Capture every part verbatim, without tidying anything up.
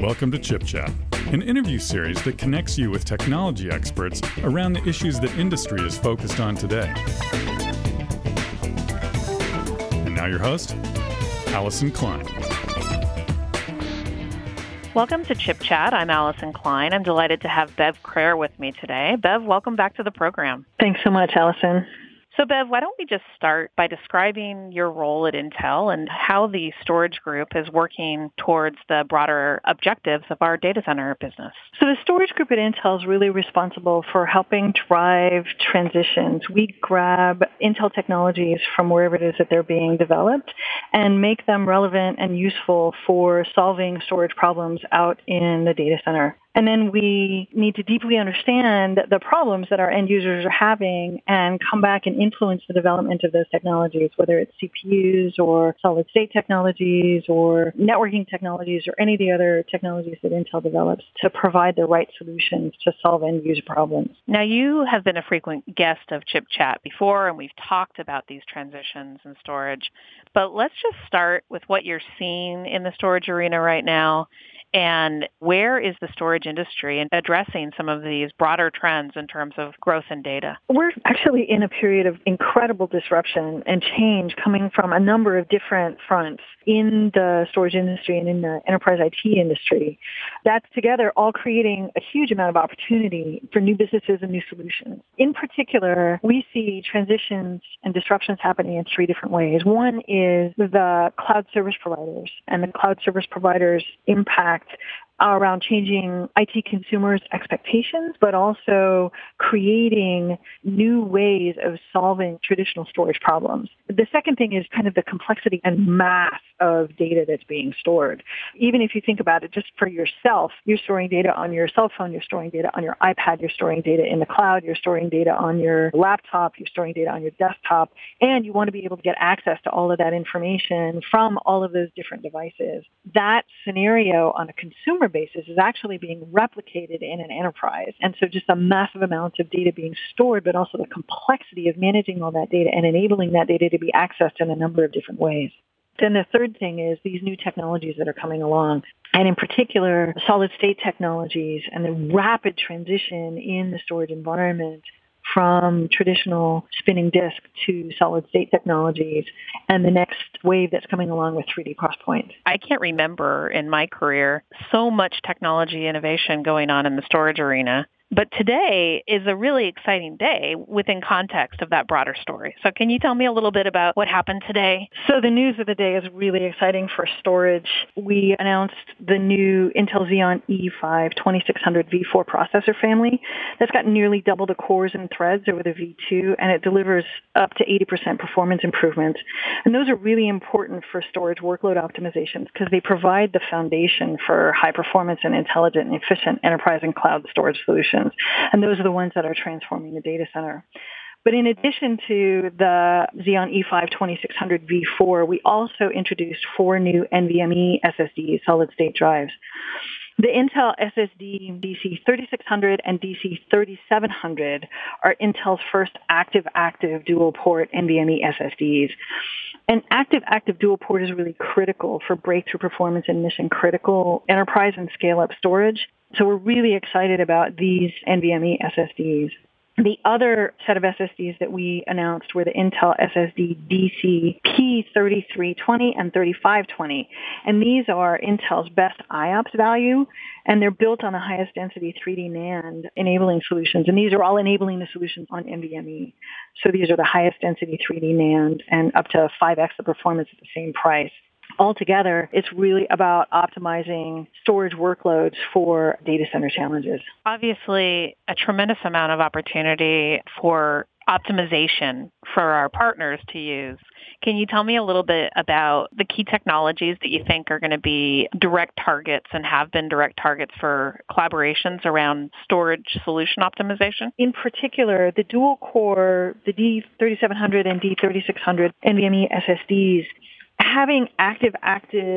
Welcome to Chip Chat, an interview series that connects you with technology experts around the issues that industry is focused on today. And now your host, Allison Klein. Welcome to Chip Chat. I'm Allison Klein. I'm delighted to have Bev Crair with me today. Bev, welcome back to the program. Thanks so much, Allison. So, Bev, why don't we just start by describing your role at Intel and how the storage group is working towards the broader objectives of our data center business? So the storage group at Intel is really responsible for helping drive transitions. We grab Intel technologies from wherever it is that they're being developed and make them relevant and useful for solving storage problems out in the data center. And then we need to deeply understand the problems that our end users are having and come back and influence the development of those technologies, whether it's C P Us or solid-state technologies or networking technologies or any of the other technologies that Intel develops to provide the right solutions to solve end-user problems. Now, you have been a frequent guest of Chip Chat before, and we've talked about these transitions in storage. But let's just start with what you're seeing in the storage arena right now. And where is the storage industry in addressing some of these broader trends in terms of growth and data? We're actually in a period of incredible disruption and change coming from a number of different fronts in the storage industry and in the enterprise I T industry. That's together all creating a huge amount of opportunity for new businesses and new solutions. In particular, we see transitions and disruptions happening in three different ways. One is the cloud service providers and the cloud service providers' impact around changing I T consumers' expectations, but also creating new ways of solving traditional storage problems. The second thing is kind of the complexity and mass of data that's being stored. Even if you think about it just for yourself, you're storing data on your cell phone, you're storing data on your iPad, you're storing data in the cloud, you're storing data on your laptop, you're storing data on your desktop, and you want to be able to get access to all of that information from all of those different devices. That scenario on a consumer basis is actually being replicated in an enterprise. And so just a massive amount of data being stored, but also the complexity of managing all that data and enabling that data to be accessed in a number of different ways. Then the third thing is these new technologies that are coming along, and in particular, solid-state technologies and the rapid transition in the storage environment from traditional spinning disk to solid-state technologies, and the next wave that's coming along with three D XPoint. I can't remember in my career so much technology innovation going on in the storage arena. But today is a really exciting day within context of that broader story. So can you tell me a little bit about what happened today? So the news of the day is really exciting for storage. We announced the new Intel Xeon E five twenty-six hundred V four processor family. That's got nearly double the cores and threads over the V two, and it delivers up to eighty percent performance improvements. And those are really important for storage workload optimizations because they provide the foundation for high performance and intelligent and efficient enterprise and cloud storage solutions. And those are the ones that are transforming the data center. But in addition to the Xeon E five twenty-six hundred V four, we also introduced four new NVMe S S Ds, solid-state drives. The Intel S S D D C thirty-six hundred and D C thirty-seven hundred are Intel's first active-active dual-port NVMe S S Ds. And active-active dual-port is really critical for breakthrough performance in mission-critical enterprise and scale-up storage. So we're really excited about these NVMe S S Ds. The other set of S S Ds that we announced were the Intel S S D D C P thirty-three twenty and thirty-five twenty. And these are Intel's best I O P S value, and they're built on the highest density three D NAND enabling solutions. And these are all enabling the solutions on NVMe. So these are the highest density three D NAND and up to five x the performance at the same price. Altogether, it's really about optimizing storage workloads for data center challenges. Obviously, a tremendous amount of opportunity for optimization for our partners to use. Can you tell me a little bit about the key technologies that you think are going to be direct targets and have been direct targets for collaborations around storage solution optimization? In particular, the dual-core, the D thirty-seven hundred and D thirty-six hundred NVMe S S Ds, having active-active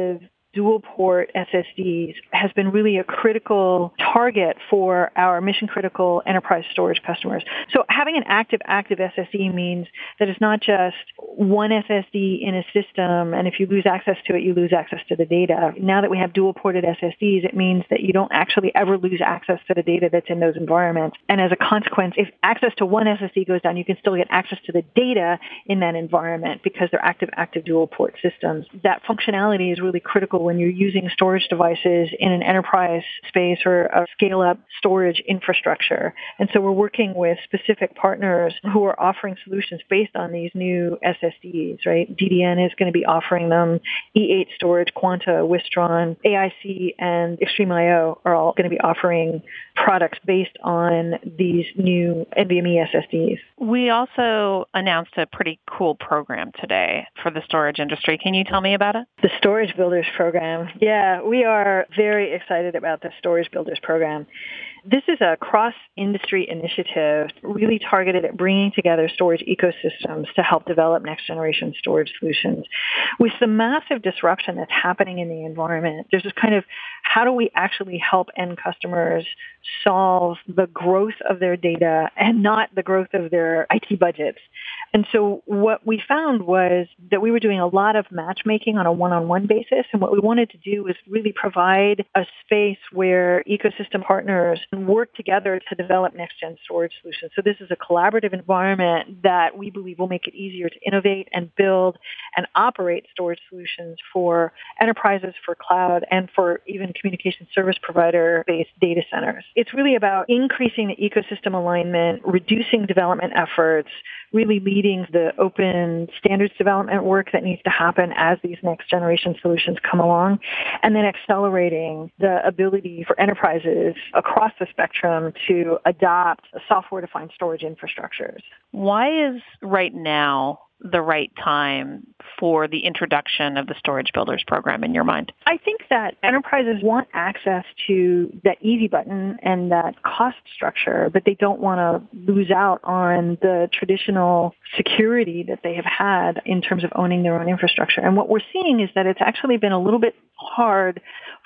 dual port S S Ds has been really a critical target for our mission critical enterprise storage customers. So having an active, active S S D means that it's not just one S S D in a system, and if you lose access to it, you lose access to the data. Now that we have dual ported S S Ds, it means that you don't actually ever lose access to the data that's in those environments. And as a consequence, if access to one S S D goes down, you can still get access to the data in that environment because they're active, active dual port systems. That functionality is really critical when you're using storage devices in an enterprise space or a scale-up storage infrastructure. And so we're working with specific partners who are offering solutions based on these new S S Ds, right? D D N is going to be offering them. E eight Storage, Quanta, Wistron, A I C, and Extreme I O are all going to be offering products based on these new NVMe S S Ds. We also announced a pretty cool program today for the storage industry. Can you tell me about it? The Storage Builders Program. Yeah, we are very excited about the Storage Builders Program. This is a cross-industry initiative really targeted at bringing together storage ecosystems to help develop next-generation storage solutions. With the massive disruption that's happening in the environment, there's this kind of how do we actually help end customers solve the growth of their data and not the growth of their I T budgets. And so what we found was that we were doing a lot of matchmaking on a one-on-one basis. And what we wanted to do was really provide a space where ecosystem partners work together to develop next-gen storage solutions. So this is a collaborative environment that we believe will make it easier to innovate and build and operate storage solutions for enterprises, for cloud, and for even communication service provider-based data centers. It's really about increasing the ecosystem alignment, reducing development efforts, really leading the open standards development work that needs to happen as these next generation solutions come along, and then accelerating the ability for enterprises across the spectrum to adopt software-defined storage infrastructures. Why is right now the right time for the introduction of the Storage Builders Program in your mind? I think that enterprises want access to that easy button and that cost structure, but they don't want to lose out on the traditional security that they have had in terms of owning their own infrastructure. And what we're seeing is that it's actually been a little bit hard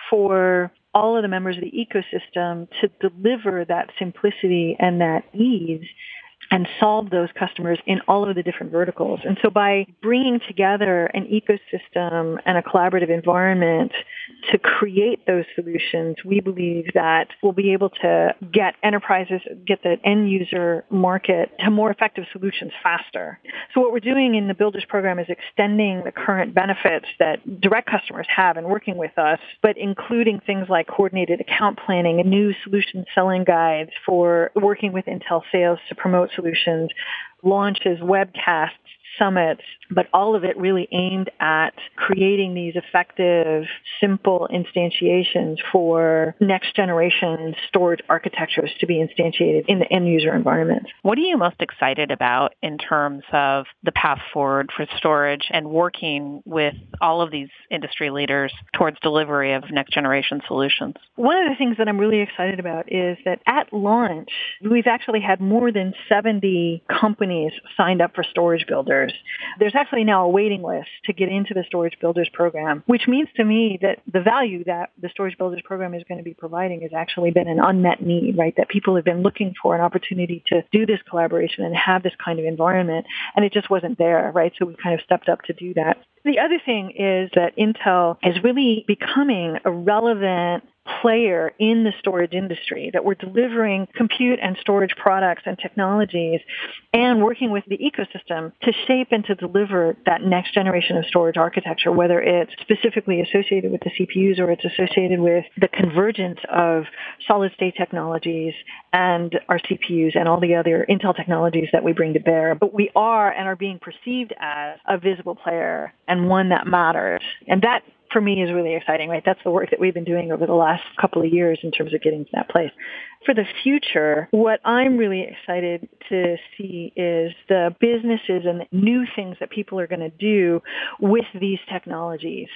for all of the members of the ecosystem to deliver that simplicity and that ease and solve those customers in all of the different verticals. And so by bringing together an ecosystem and a collaborative environment to create those solutions, we believe that we'll be able to get enterprises, get the end user market to more effective solutions faster. So what we're doing in the Builders Program is extending the current benefits that direct customers have in working with us, but including things like coordinated account planning and new solution selling guides for working with Intel sales to promote solutions, launches, webcasts, summits, but all of it really aimed at creating these effective, simple instantiations for next generation storage architectures to be instantiated in the end user environment. What are you most excited about in terms of the path forward for storage and working with all of these industry leaders towards delivery of next generation solutions? One of the things that I'm really excited about is that at launch, we've actually had more than seventy companies signed up for Storage Builders. There's actually now a waiting list to get into the Storage Builders Program, which means to me that the value that the Storage Builders Program is going to be providing has actually been an unmet need, right? That people have been looking for an opportunity to do this collaboration and have this kind of environment, and it just wasn't there, right? So we kind of stepped up to do that. The other thing is that Intel is really becoming a relevant player in the storage industry, that we're delivering compute and storage products and technologies and working with the ecosystem to shape and to deliver that next generation of storage architecture, whether it's specifically associated with the C P Us or it's associated with the convergence of solid state technologies and our C P Us and all the other Intel technologies that we bring to bear. But we are and are being perceived as a visible player and one that matters. And that for me is really exciting, right? That's the work that we've been doing over the last couple of years in terms of getting to that place. For the future, what I'm really excited to see is the businesses and the new things that people are going to do with these technologies.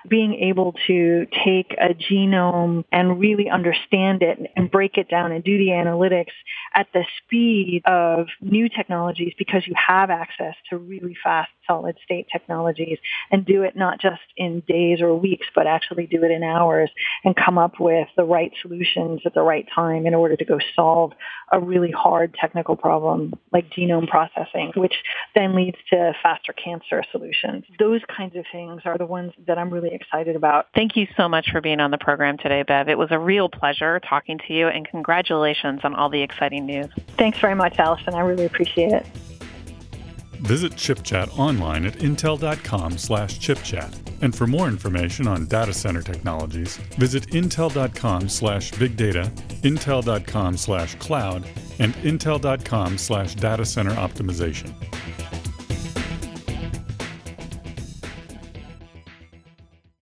being able to take a genome and really understand it and break it down and do the analytics at the speed of new technologies, because you have access to really fast solid state technologies, and do it not just in days or weeks, but actually do it in hours and come up with the right solutions at the right time in order to go solve a really hard technical problem like genome processing, which then leads to faster cancer solutions. Those kinds of things are the ones that I'm really excited about. Thank you so much for being on the program today, Bev. It was a real pleasure talking to you, and congratulations on all the exciting news. Thanks very much, Allison. I really appreciate it. Visit ChipChat online at intel.com slash chipchat. And for more information on data center technologies, visit intel.com slash big data, intel.com slash cloud, and intel.com slash data center optimization.